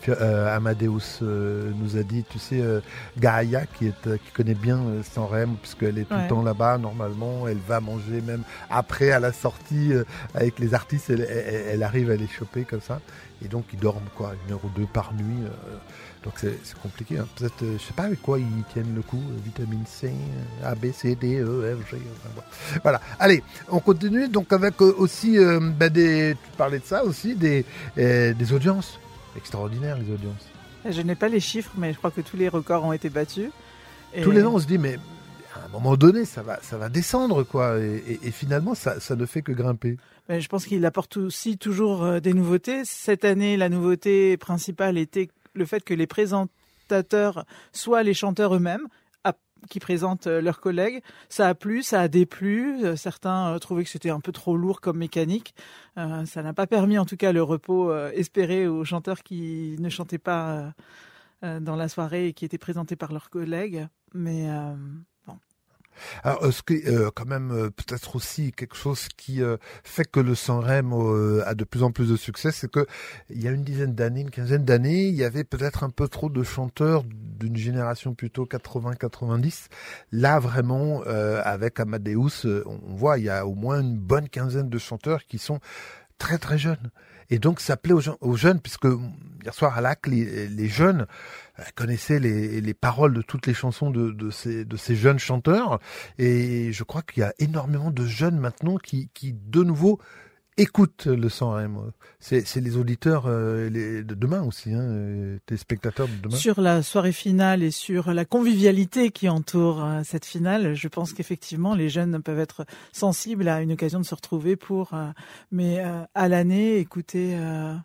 Amadeus nous a dit, tu sais, Gaïa qui connaît bien Sanremo, puisqu'elle est tout le temps là-bas, normalement, elle va manger même après, à la sortie, avec les artistes, elle arrive à les choper comme ça. Et donc, ils dorment, 1 heure ou 2 par nuit. Donc, c'est compliqué. Hein. Peut-être, je sais pas avec quoi ils tiennent le coup. Vitamine C, A, B, C, D, E, F, G. Voilà. Allez, on continue. Donc, avec aussi, tu parlais de ça aussi, des audiences. Extraordinaires, les audiences. Je n'ai pas les chiffres, mais je crois que tous les records ont été battus. Et... Tous les ans, on se dit, mais à un moment donné, ça va descendre, quoi. Et finalement, ça ne fait que grimper. Mais je pense qu'il apporte aussi toujours des nouveautés. Cette année, la nouveauté principale était le fait que les présentateurs soient les chanteurs eux-mêmes, qui présentent leurs collègues. Ça a plu, ça a déplu. Certains trouvaient que c'était un peu trop lourd comme mécanique. Ça n'a pas permis, en tout cas, le repos espéré aux chanteurs qui ne chantaient pas dans la soirée et qui étaient présentés par leurs collègues. Mais bon. Alors, ce qui quand même peut-être aussi quelque chose qui fait que le Sanremo a de plus en plus de succès, c'est que il y a une quinzaine d'années, il y avait peut-être un peu trop de chanteurs d'une génération plutôt 80-90. Là, vraiment, avec Amadeus, on voit, il y a au moins une bonne quinzaine de chanteurs qui sont très très jeunes. Et donc, ça plaît aux jeunes, puisque hier soir à l'AC, les jeunes connaissaient les paroles de toutes les chansons de ces jeunes chanteurs. Et je crois qu'il y a énormément de jeunes maintenant qui de nouveau, écoutent le Sanremo. C'est les auditeurs de demain aussi, tes spectateurs de demain. Sur la soirée finale et sur la convivialité qui entoure cette finale, je pense qu'effectivement les jeunes peuvent être sensibles à une occasion de se retrouver mais à l'année écouter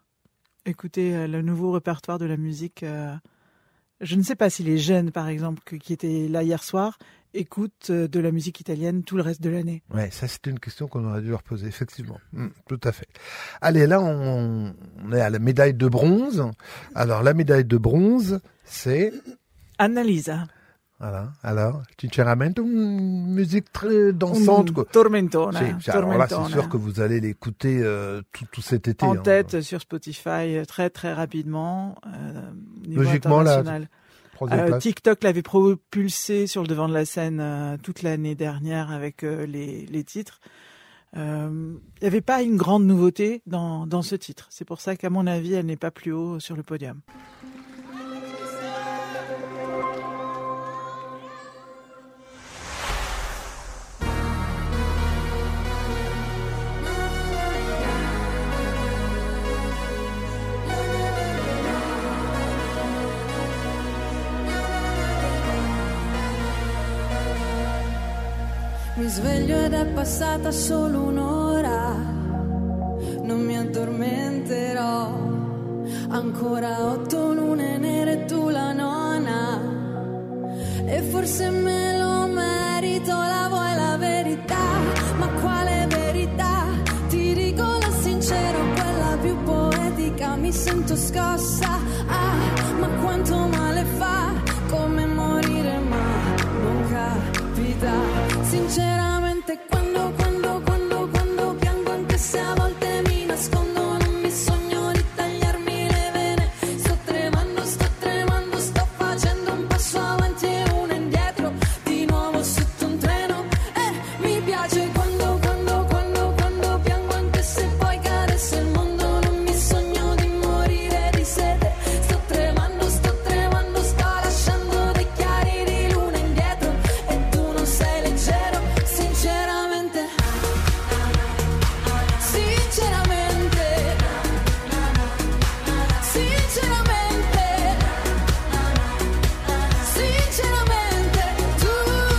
le nouveau répertoire de la musique. Je ne sais pas si les jeunes, par exemple, qui étaient là hier soir, écoutent de la musique italienne tout le reste de l'année. Ouais, ça c'était une question qu'on aurait dû leur poser, effectivement. Tout à fait. Allez, là on est à la médaille de bronze. Alors la médaille de bronze, c'est Annalisa. Voilà. Alors, sinceramente, une musique très dansante, quoi. Tormentona. Alors là, c'est sûr que vous allez l'écouter tout cet été. En tête sur Spotify très très rapidement. Niveau Logiquement, international. Là. TikTok l'avait propulsé sur le devant de la scène toute l'année dernière avec les titres. Il n'y avait pas une grande nouveauté dans ce titre. C'est pour ça qu'à mon avis, elle n'est pas plus haut sur le podium. Mi sveglio ed è passata solo un'ora, non mi addormenterò, ancora 8 lune nere e tu la nona, e forse me lo merito, la vuoi la verità, ma quale verità? Ti dico la sincera, quella più poetica, mi sento scossa, ma quanto male fa, come morire ma non capita. Sinceramente quando piango, anche se a volte mi nascondo, non mi sogno di tagliarmi le vene. Sto tremando, sto facendo un passo avanti e uno indietro, di nuovo sotto un treno. Mi piace quando piango, anche se poi cadesse il mondo, non mi sogno di morire di sete. Sto tremando, sto lasciando dei chiari di luna indietro, e tu non sei leggero. Sinceramente, tu,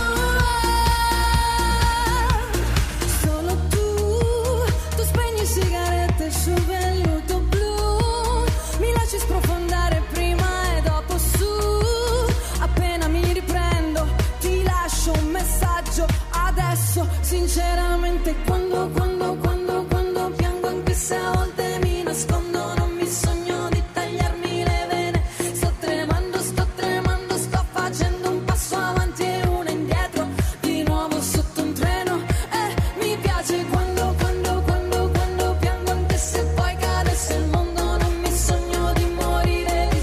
solo tu spegni sigarette sul velluto blu, mi lasci sprofondare prima e dopo su, appena mi riprendo ti lascio un messaggio adesso. Sinceramente quando piango, anche se a volte mi nascondo, non mi sogno di tagliarmi le vene. Sto tremando, sto facendo un passo avanti e uno indietro, di nuovo sotto un treno. Mi piace quando piango, anche se poi cadesse il mondo, non mi sogno di morire di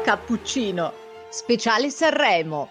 Cappuccino, spéciale Sanremo.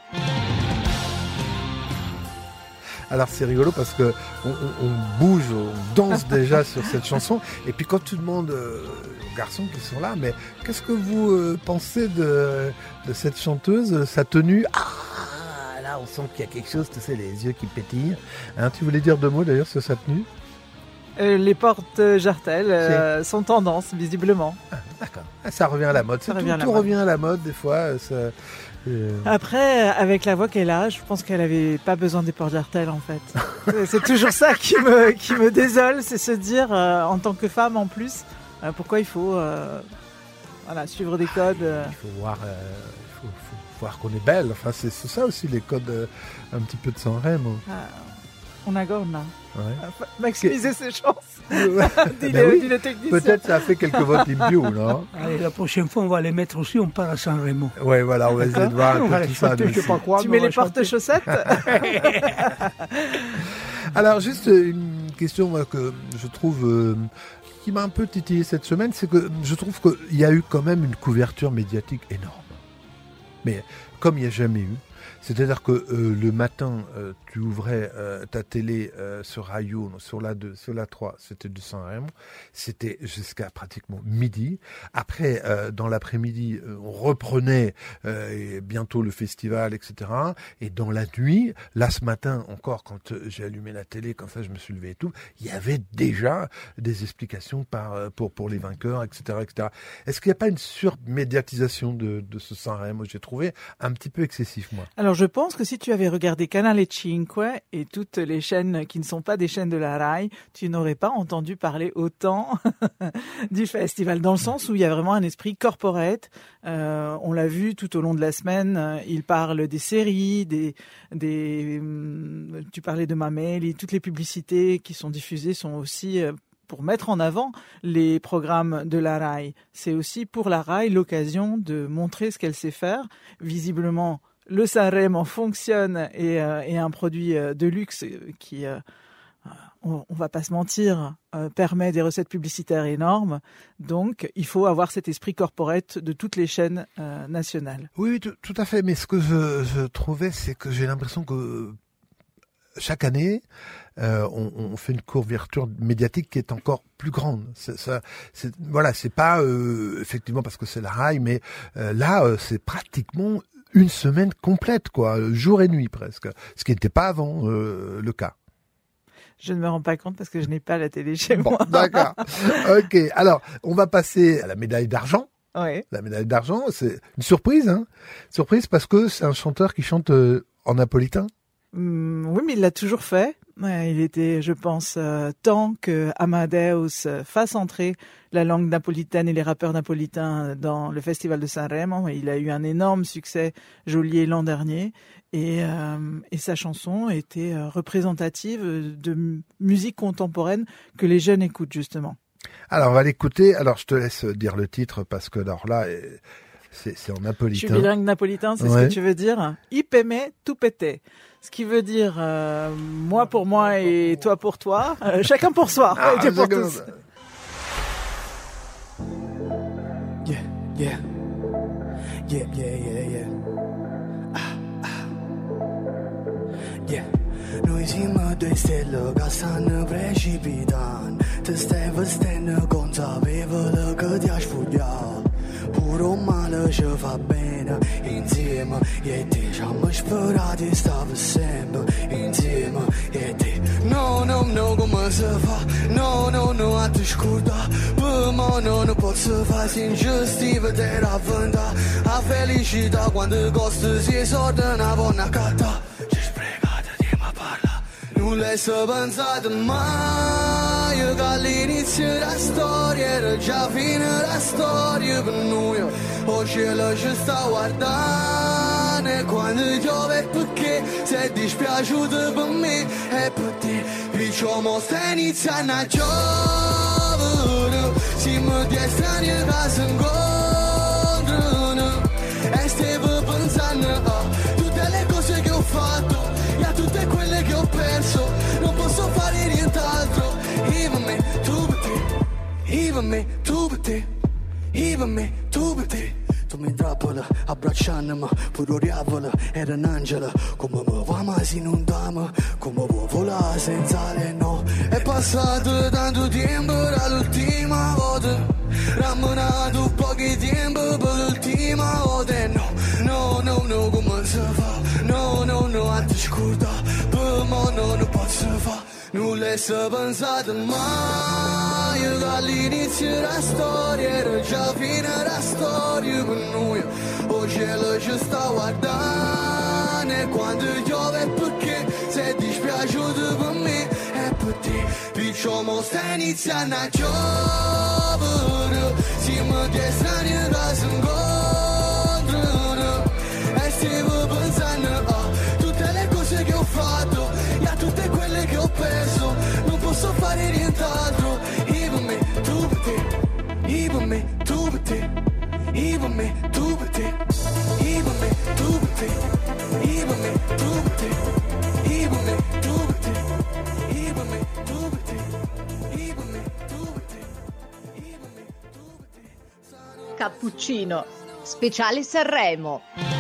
Alors c'est rigolo parce que on bouge, on danse déjà sur cette chanson. Et puis quand tu demandes aux garçons qui sont là, mais qu'est-ce que vous pensez de cette chanteuse, sa tenue? Ah, là on sent qu'il y a quelque chose, tu sais, les yeux qui pétillent. Hein, tu voulais dire 2 mots d'ailleurs sur sa tenue? Les porte-jartelles sont tendance, visiblement. Ah, d'accord. Ça revient à la mode. Tout revient à la mode des fois. Après, avec la voix qu'elle a, je pense qu'elle avait pas besoin des porte-jartelles en fait. C'est toujours ça qui me désole, c'est se dire en tant que femme en plus, pourquoi il faut suivre des codes. Il faut voir. Faut voir qu'on est belle. Enfin, c'est ça aussi les codes un petit peu de Sanremo. On a gorna. Ouais. Maximiser ses chances. Dit le technicien. Peut-être ça a fait quelques votes impieux, non? Allez, la prochaine fois, on va les mettre aussi, on part à Sanremo. Ouais, voilà, on va essayer de voir un peu tout ça. Tu mets les porte-chaussettes? Alors, juste une question que je trouve qui m'a un peu titillé cette semaine, c'est que je trouve qu'il y a eu quand même une couverture médiatique énorme. Mais comme il n'y a jamais eu. C'est-à-dire que le matin, tu ouvrais ta télé sur Radio, sur la 2, sur la 3, c'était du Sanremo. C'était jusqu'à pratiquement midi. Après, dans l'après-midi, on reprenait et bientôt le festival, etc. Et dans la nuit, là ce matin encore, quand j'ai allumé la télé, comme ça je me suis levé et tout, il y avait déjà des explications pour les vainqueurs, etc., etc. Est-ce qu'il n'y a pas une surmédiatisation de ce Sanremo? J'ai trouvé un petit peu excessif, moi. Alors, je pense que si tu avais regardé Canale 5 et toutes les chaînes qui ne sont pas des chaînes de la Rai, tu n'aurais pas entendu parler autant du festival, dans le sens où il y a vraiment un esprit corporate. On l'a vu tout au long de la semaine. Il parle des séries, tu parlais de Mameli, toutes les publicités qui sont diffusées sont aussi pour mettre en avant les programmes de la Rai. C'est aussi pour la Rai l'occasion de montrer ce qu'elle sait faire. Visiblement, le Sanremo fonctionne et un produit de luxe qui, on va pas se mentir, permet des recettes publicitaires énormes. Donc, il faut avoir cet esprit corporate de toutes les chaînes nationales. Oui, tout à fait. Mais ce que je trouvais, c'est que j'ai l'impression que chaque année, on fait une couverture médiatique qui est encore plus grande. C'est pas effectivement parce que c'est la Rai, mais là, c'est pratiquement une semaine complète, quoi, jour et nuit presque, ce qui n'était pas avant le cas. Je ne me rends pas compte parce que je n'ai pas la télé chez moi. D'accord. Ok. Alors, on va passer à la médaille d'argent. Oui. La médaille d'argent, c'est une surprise, hein. Surprise parce que c'est un chanteur qui chante en napolitain. Oui, mais il l'a toujours fait. Il était, je pense, temps que Amadeus fasse entrer la langue napolitaine et les rappeurs napolitains dans le festival de Sanremo. Il a eu un énorme succès geôlier l'an dernier et sa chanson était représentative de musique contemporaine que les jeunes écoutent justement. Alors on va l'écouter. Alors je te laisse dire le titre parce que alors là c'est en napolitain. Je suis bilingue napolitain, c'est ce que tu veux dire. Ipeme tu pete. Ce qui veut dire moi pour moi et toi pour toi, chacun pour soi. Dieu pour tous. Yeah, yeah, yeah, yeah, yeah, yeah. Yeah. Noi siamo due stelle che stanno precipitando. Ti stai vestendo consapevole che ti hai sfogliato. Pure un male ci fa bene insieme. Io e te ci siamo sperati di stare sempre insieme. Io e te. No, no, no, come si fa? No, no, no, a te scorda. Per me non posso fare senza stive te raffronta. A felicità quando costa si sorda una buona catta. Non l'hai pensato mai che all'inizio della storia era già fine la storia per noi. O cielo ci sta guardando e quando piove perché sei dispiaciuto per me e per te. Perciò mo sta iniziando a giovere, siamo due strani che si incontrano e stiamo pensando a tutte le cose che ho fatto e a tutte quelle che ho perso, non posso fare nient'altro. Io me, tu per te, io me, tu per te, io me, tu per te. fatto mi trappola, abbracciandomi, pure oriavola, era un angelo, come mi va ma si inondava, come può volare senza le no. È passato tanto tempo dall'ultima volta, rammonato pochi tempo per l'ultima volta, no, come si fa, no, a te scorda, per me non posso fa, nulla è pensato mai, che all'inizio della storia era già fine della storia per noi, o cielo ci sta guardando, e quando piove è perché sei dispiaciuto per me, è per te, piccio mo sta iniziando a giovere, siamo due strani che si incontrano, e stiamo pensando a tutte le cose che ho fatto, e a tutte quelle che ho perso, non posso fare nient'altro, io per me, tu per te, io per me, tu per te, io per me, tu per te, io per me, tu per te, io per me, tu per te, io per me, tu per te, io per me, tu per te, io per me, tu per te, io per me, tu per te. Cappuccino, speciale Sanremo.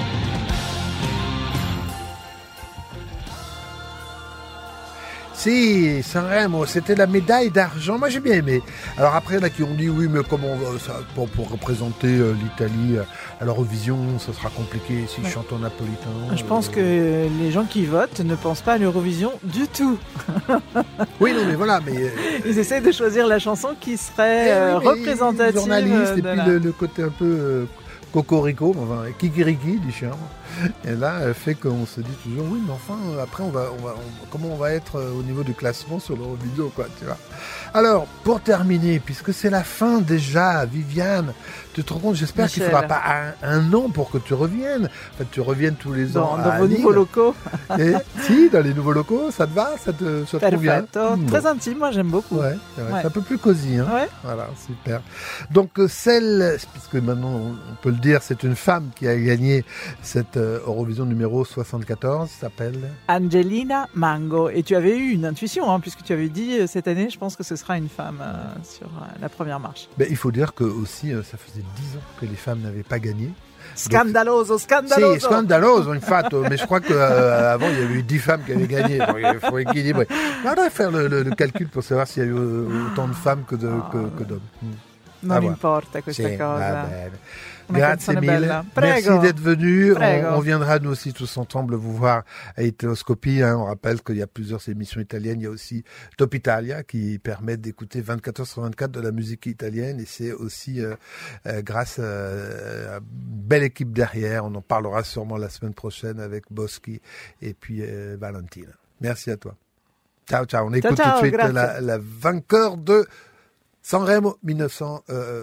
Si, Sanremo, c'était la médaille d'argent. Moi, j'ai bien aimé. Alors après, là, qui ont dit, oui, mais comment ça, pour représenter l'Italie à l'Eurovision, ça sera compliqué s'ils chantent en napolitain. Je pense que les gens qui votent ne pensent pas à l'Eurovision du tout. Oui, non, mais voilà. Mais, ils essayent de choisir la chanson qui serait représentative. Journaliste, et puis le côté un peu cocorico, enfin, kikiriki, du chien. Et là, fait qu'on se dit toujours, oui, mais enfin, après, comment on va être au niveau du classement sur l'Eurovision, quoi, tu vois. Alors, pour terminer, puisque c'est la fin déjà, Viviane, tu te rends compte, j'espère qu'il ne faudra pas un an pour que tu reviennes. En fait, tu reviennes tous les ans dans vos nouveaux locaux. Et, si, dans les nouveaux locaux, ça te va, ça te convient. Très intime, moi j'aime beaucoup. Ouais. C'est un peu plus cosy, hein. Ouais. Voilà, super. Donc puisque maintenant on peut le dire, c'est une femme qui a gagné cette Eurovision numéro 74, s'appelle Angelina Mango. Et tu avais eu une intuition, hein, puisque tu avais dit cette année, je pense que ce sera une femme sur la première marche. Ben, il faut dire que aussi, ça faisait 10 ans que les femmes n'avaient pas gagné. Scandaloso. Sì, scandaloso, infatti, mais je crois qu'avant il y avait eu 10 femmes qui avaient gagné, donc il faut équilibrer. On devrait faire le calcul pour savoir s'il y a eu autant de femmes que d'hommes. Non importa questa cosa. Grazie mille. Merci d'être venu. On viendra nous aussi tous ensemble vous voir à Hétéroscopie. Hein. On rappelle qu'il y a plusieurs émissions italiennes. Il y a aussi Top Italia qui permet d'écouter 24 heures sur 24 de la musique italienne. Et c'est aussi grâce à une belle équipe derrière. On en parlera sûrement la semaine prochaine avec Boschi et puis Valentina. Merci à toi. Ciao. On écoute tout de suite la vainqueur de Sanremo 1900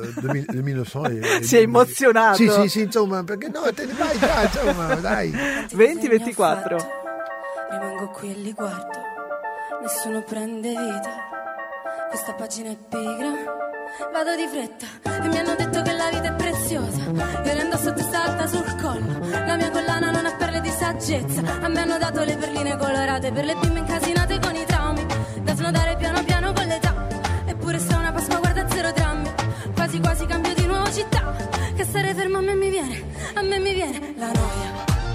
si è emozionato. Sì, insomma, perché no, te ne vai già, insomma, dai. 2024. Rimango qui e li guardo, nessuno prende vita, questa pagina è pigra, vado di fretta e mi hanno detto che la vita è preziosa, io le indosso a testa alta sul collo, la mia collana non ha perle di saggezza, a me hanno dato le perline colorate per le bimbe incasinate con i traumi, da snodare piano piano con l'età. Eppure se una Pasqua guarda zero drammi, quasi cambio di nuovo città, che stare fermo a me mi viene la noia,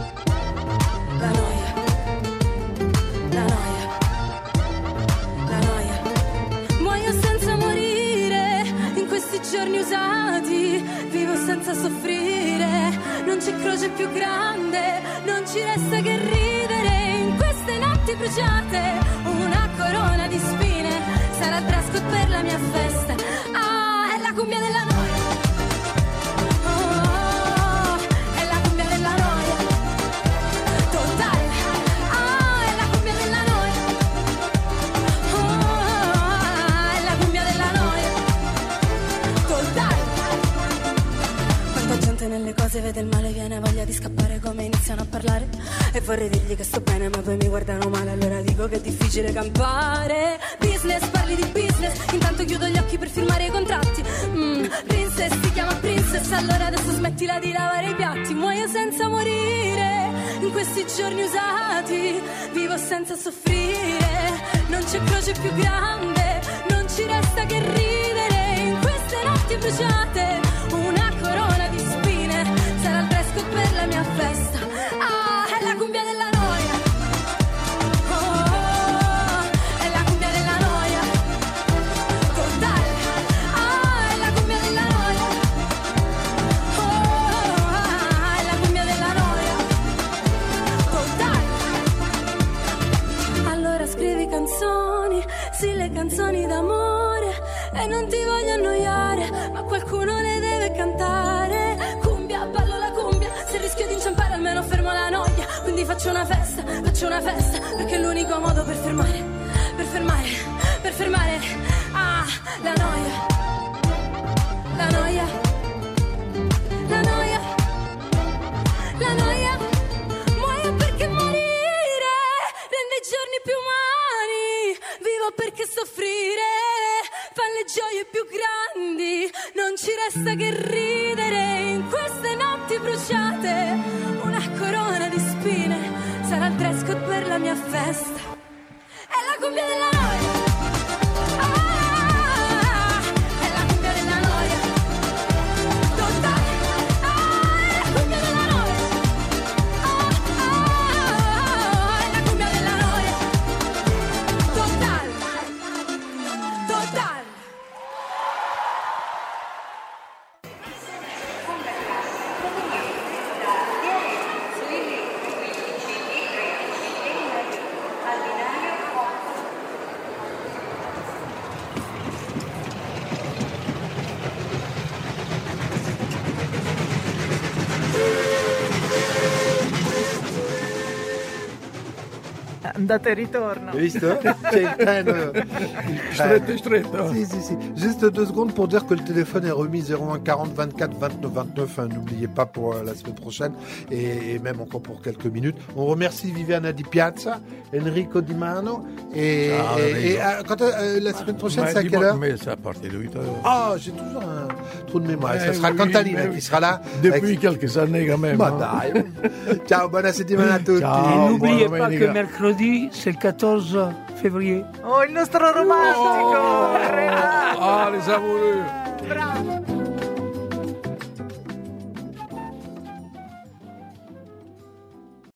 muoio senza morire, in questi giorni usati, vivo senza soffrire, non c'è croce più grande, non ci resta che ridere, in queste notti bruciate, una corona di spine, sarà il dress code per la mia festa. Ah, è la cumbia della noia. Oh, è la cumbia della noia. Totale. Ah, è la cumbia della noia. Oh, è la cumbia della noia. Totale. Quanta gente nelle cose vede il male, viene voglia di scappare come iniziano a parlare. E vorrei dirgli che sto bene ma poi mi guardano male, allora dico che è difficile campare. Business, parli di business, intanto chiudo gli occhi per firmare i contratti. Princess, si chiama Princess, allora adesso smettila di lavare i piatti. Muoio senza morire, in questi giorni usati, vivo senza soffrire, non c'è croce più grande, non ci resta che ridere, in queste notti bruciate, una corona di spine, quindi faccio una festa, perché è l'unico modo per fermare la noia, la noia, la noia, la noia. Muoio perché morire rende i giorni più umani, vivo perché soffrire fa le gioie più grandi, non ci resta che ridere in queste notti bruciate, una corona di spine sarà il dress code per la mia festa, è la cumbia della noia. Andata e ritorno. Hai visto? C'è il treno. Stretto. Si. Juste 2 secondes pour dire que le téléphone est remis 01 40 24 29 29. N'oubliez pas pour la semaine prochaine et même encore pour quelques minutes. On remercie Viviana Di Piazza, Enrico Di Mano et quand la semaine prochaine, c'est à quelle heure? Mais c'est à partir de 8 heures. Ah, j'ai toujours un trou de mémoire. Ça sera Cantalina qui sera là. Depuis quelques années quand même. Ciao, buona settimana a tutti. Et n'oubliez pas que mercredi, c'est le 14 février. Oh, il nostro romantico! Ah, les amoureux! Bravo!